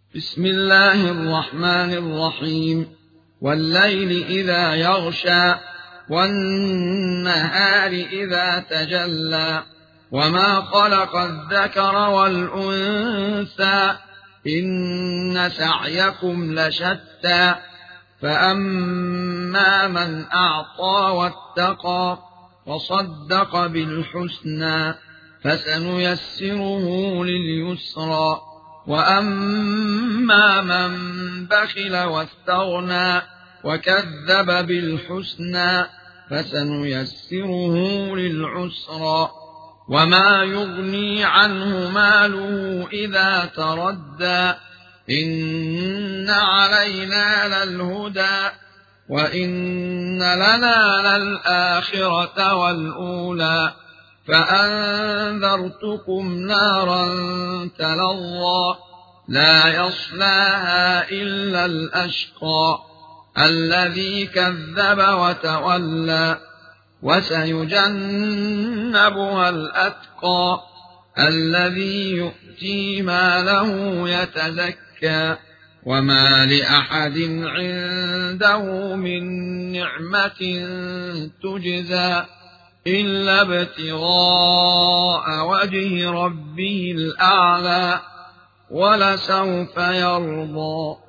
بسم الله الرحمن الرحيم. والليل إذا يغشى والنهار إذا تجلى وما خلق الذكر والأنثى إن سعيكم لشتى فأما من أعطى واتقى وصدق بالحسنى فسنيسره لليسرى وأما من بخل واستغنى وكذب بالحسنى فسنيسره للعسرى وما يغني عنه ماله إذا تردى إن علينا للهدى وإن لنا للآخرة والأولى فأنذرتكم نارا تلظى لا يصلاها إلا الأشقى الذي كذب وتولى وسيجنبها الأتقى الذي يؤتي ماله يتزكى وما لأحد عنده من نعمة تجزى إلا ابتغاء وجه ربه الأعلى ولسوف يرضى.